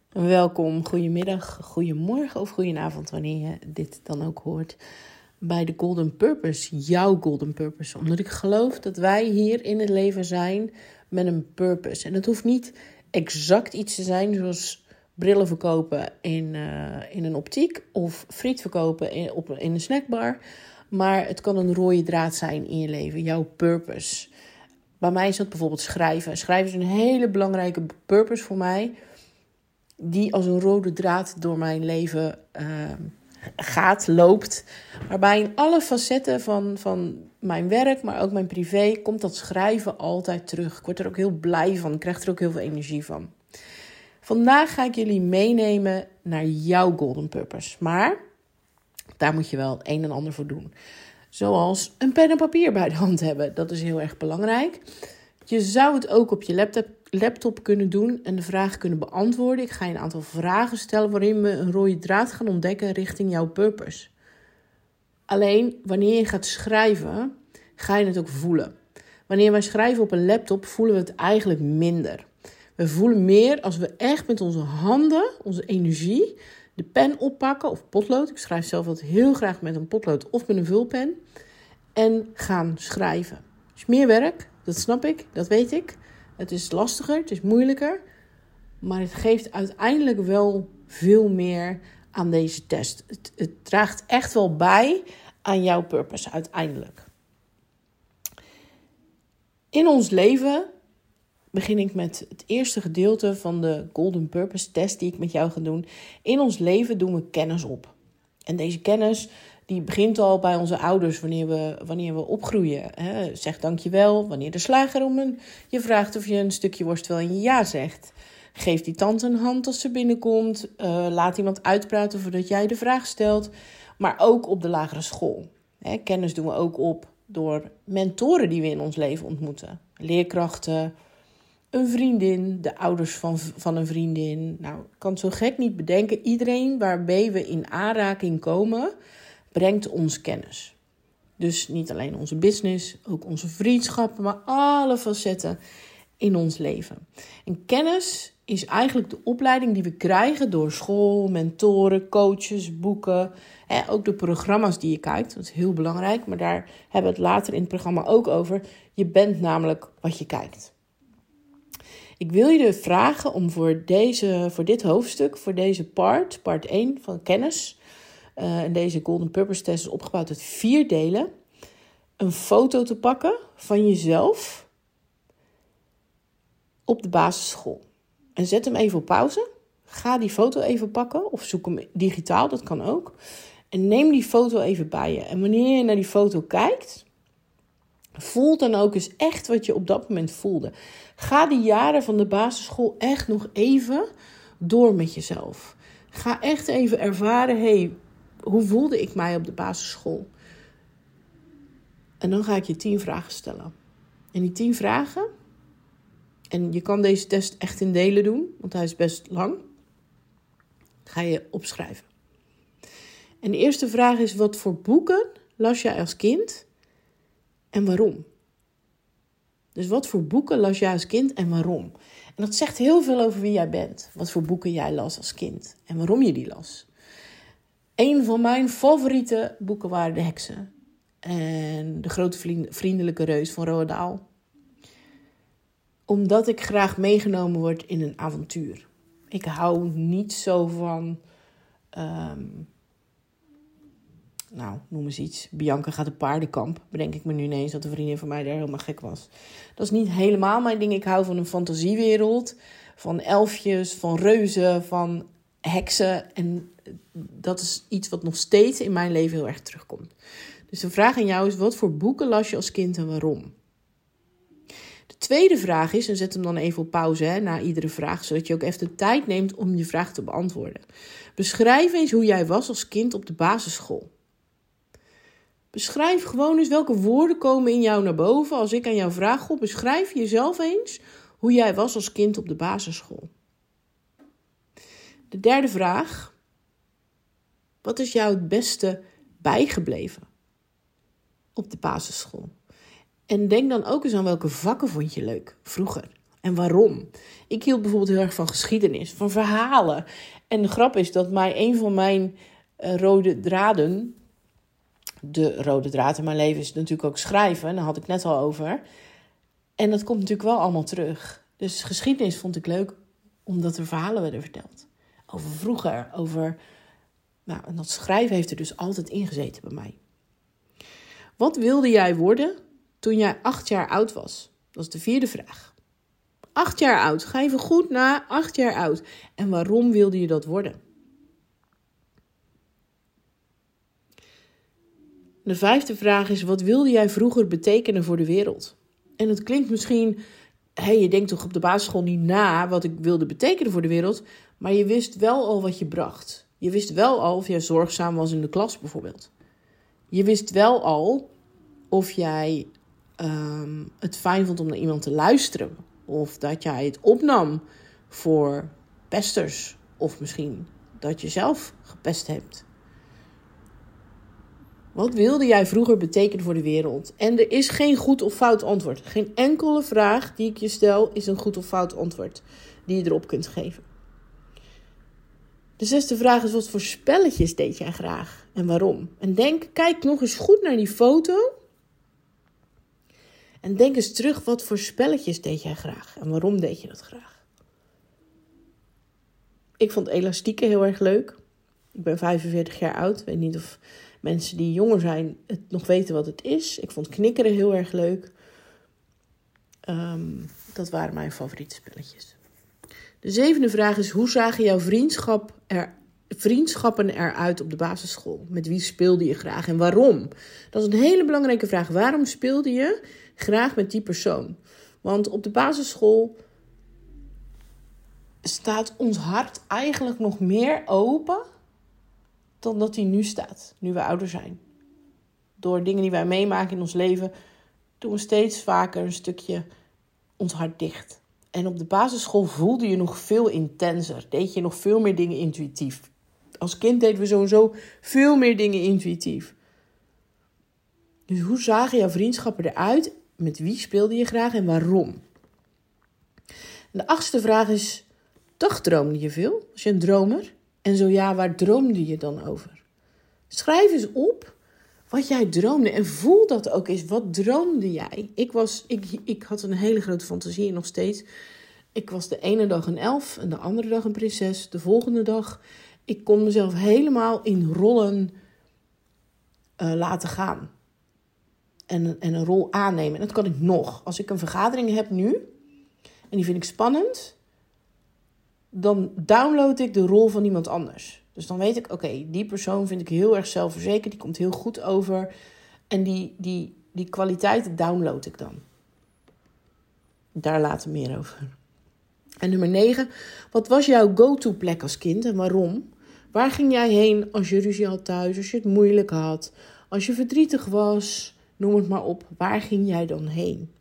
Welkom, goedemiddag, goedemorgen of goedenavond, wanneer je dit dan ook hoort, bij de Golden Purpose, jouw Golden Purpose. Omdat ik geloof dat wij hier in het leven zijn met een purpose. En dat hoeft niet exact iets te zijn zoals brillen verkopen in een optiek of friet verkopen in een snackbar. Maar het kan een rode draad zijn in je leven, jouw purpose. Bij mij is dat bijvoorbeeld schrijven. Schrijven is een hele belangrijke purpose voor mij, die als een rode draad door mijn leven loopt. Waarbij in alle facetten van mijn werk, maar ook mijn privé, komt dat schrijven altijd terug. Ik word er ook heel blij van. Ik krijg er ook heel veel energie van. Vandaag ga ik jullie meenemen naar jouw Golden Purpose. Maar daar moet je wel het een en ander voor doen. Zoals een pen en papier bij de hand hebben. Dat is heel erg belangrijk. Je zou het ook op je laptop kunnen doen en de vraag kunnen beantwoorden. Ik ga je een aantal vragen stellen waarin we een rode draad gaan ontdekken richting jouw purpose. Alleen, wanneer je gaat schrijven, ga je het ook voelen. Wanneer wij schrijven op een laptop, voelen we het eigenlijk minder. We voelen meer als we echt met onze handen, onze energie, de pen oppakken of potlood. Ik schrijf zelf altijd heel graag met een potlood of met een vulpen. En gaan schrijven. Het is meer werk, dat snap ik, dat weet ik. Het is lastiger, het is moeilijker. Maar het geeft uiteindelijk wel veel meer aan deze test. Het draagt echt wel bij aan jouw purpose uiteindelijk. In ons leven begin ik met het eerste gedeelte van de Golden Purpose test die ik met jou ga doen. In ons leven doen we kennis op. En deze kennis die begint al bij onze ouders wanneer we opgroeien. Zeg dankjewel wanneer de slager je vraagt of je een stukje worst wil en je ja zegt. Geef die tante een hand als ze binnenkomt. Laat iemand uitpraten voordat jij de vraag stelt. Maar ook op de lagere school. Kennis doen we ook op door mentoren die we in ons leven ontmoeten. Leerkrachten, een vriendin, de ouders van een vriendin. Nou, ik kan het zo gek niet bedenken. Iedereen waarmee we in aanraking komen, brengt ons kennis. Dus niet alleen onze business, ook onze vriendschappen, maar alle facetten in ons leven. En kennis is eigenlijk de opleiding die we krijgen door school, mentoren, coaches, boeken. Ook de programma's die je kijkt, dat is heel belangrijk. Maar daar hebben we het later in het programma ook over. Je bent namelijk wat je kijkt. Ik wil je vragen om voor dit hoofdstuk, voor deze part 1 van kennis, en deze Golden Purpose test is opgebouwd uit 4 delen, een foto te pakken van jezelf op de basisschool. En zet hem even op pauze. Ga die foto even pakken of zoek hem digitaal, dat kan ook. En neem die foto even bij je. En wanneer je naar die foto kijkt, voel dan ook eens echt wat je op dat moment voelde. Ga die jaren van de basisschool echt nog even door met jezelf. Ga echt even ervaren, hoe voelde ik mij op de basisschool? En dan ga ik je 10 vragen stellen. En die 10 vragen, en je kan deze test echt in delen doen, want hij is best lang, ga je opschrijven. En de eerste vraag is, wat voor boeken las jij als kind en waarom? Dus wat voor boeken las jij als kind en waarom? En dat zegt heel veel over wie jij bent. Wat voor boeken jij las als kind en waarom je die las. Een van mijn favoriete boeken waren De Heksen. En De Grote Vriendelijke Reus van Roald Dahl. Omdat ik graag meegenomen word in een avontuur. Ik hou niet zo van, noem eens iets. Bianca gaat op paardenkamp. Bedenk ik me nu ineens dat een vriendin van mij daar helemaal gek was. Dat is niet helemaal mijn ding. Ik hou van een fantasiewereld. Van elfjes, van reuzen, van heksen. En dat is iets wat nog steeds in mijn leven heel erg terugkomt. Dus de vraag aan jou is, wat voor boeken las je als kind en waarom? De tweede vraag is, en zet hem dan even op pauze na iedere vraag, zodat je ook even de tijd neemt om je vraag te beantwoorden. Beschrijf eens hoe jij was als kind op de basisschool. Beschrijf gewoon eens welke woorden komen in jou naar boven. Als ik aan jou vraag, beschrijf jezelf eens hoe jij was als kind op de basisschool. De derde vraag. Wat is jou het beste bijgebleven op de basisschool? En denk dan ook eens aan welke vakken vond je leuk vroeger En waarom? Ik hield bijvoorbeeld heel erg van geschiedenis, van verhalen. En de grap is dat een van mijn rode draden... De rode draad in mijn leven is natuurlijk ook schrijven. Daar had ik net al over. En dat komt natuurlijk wel allemaal terug. Dus geschiedenis vond ik leuk, omdat er verhalen werden verteld. Over vroeger, en dat schrijven heeft er dus altijd ingezeten bij mij. Wat wilde jij worden toen jij 8 jaar oud was? Dat is de 4e vraag. 8 jaar oud. Ga even goed na, 8 jaar oud. En waarom wilde je dat worden? De 5e vraag is, wat wilde jij vroeger betekenen voor de wereld? En het klinkt misschien, je denkt toch op de basisschool niet na wat ik wilde betekenen voor de wereld, maar je wist wel al wat je bracht. Je wist wel al of jij zorgzaam was in de klas bijvoorbeeld. Je wist wel al of jij het fijn vond om naar iemand te luisteren. Of dat jij het opnam voor pesters. Of misschien dat je zelf gepest hebt. Wat wilde jij vroeger betekenen voor de wereld? En er is geen goed of fout antwoord. Geen enkele vraag die ik je stel is een goed of fout antwoord die je erop kunt geven. De 6e vraag is, wat voor spelletjes deed jij graag en waarom? En kijk nog eens goed naar die foto. En denk eens terug, wat voor spelletjes deed jij graag en waarom deed je dat graag? Ik vond elastieken heel erg leuk. Ik ben 45 jaar oud. Ik weet niet of mensen die jonger zijn het nog weten wat het is. Ik vond knikkeren heel erg leuk. Dat waren mijn favoriete spelletjes. De 7e vraag is, hoe zagen jouw vriendschappen eruit op de basisschool? Met wie speelde je graag en waarom? Dat is een hele belangrijke vraag. Waarom speelde je graag met die persoon? Want op de basisschool staat ons hart eigenlijk nog meer open dan dat hij nu staat, nu we ouder zijn. Door dingen die wij meemaken in ons leven, doen we steeds vaker een stukje ons hart dicht. En op de basisschool voelde je nog veel intenser. Deed je nog veel meer dingen intuïtief. Als kind deden we sowieso veel meer dingen intuïtief. Dus hoe zagen jouw vriendschappen eruit? Met wie speelde je graag en waarom? En de 8e vraag is, dagdroomde je veel? Was je een dromer? En zo ja, waar droomde je dan over? Schrijf eens op wat jij droomde en voel dat ook eens. Wat droomde jij? Ik had een hele grote fantasie en nog steeds. Ik was de ene dag een elf en de andere dag een prinses. De volgende dag, ik kon mezelf helemaal in rollen laten gaan. En een rol aannemen. En dat kan ik nog. Als ik een vergadering heb nu en die vind ik spannend, dan download ik de rol van iemand anders. Dus dan weet ik, oké, die persoon vind ik heel erg zelfverzekerd. Die komt heel goed over. En die kwaliteiten download ik dan. Daar later meer over. En nummer 9. Wat was jouw go-to plek als kind en waarom? Waar ging jij heen als je ruzie had thuis? Als je het moeilijk had? Als je verdrietig was? Noem het maar op. Waar ging jij dan heen?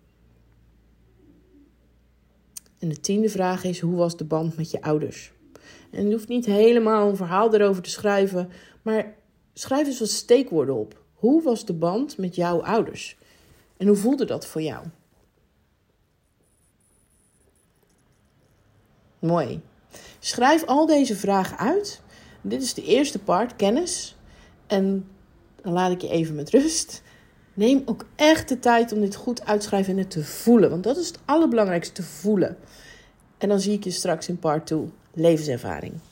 En de 10e vraag is, hoe was de band met je ouders? En je hoeft niet helemaal een verhaal erover te schrijven, maar schrijf eens wat steekwoorden op. Hoe was de band met jouw ouders? En hoe voelde dat voor jou? Mooi. Schrijf al deze vragen uit. Dit is de eerste part, kennis. En dan laat ik je even met rust. Neem ook echt de tijd om dit goed uit te schrijven en het te voelen. Want dat is het allerbelangrijkste, te voelen. En dan zie ik je straks in part 2, levenservaring.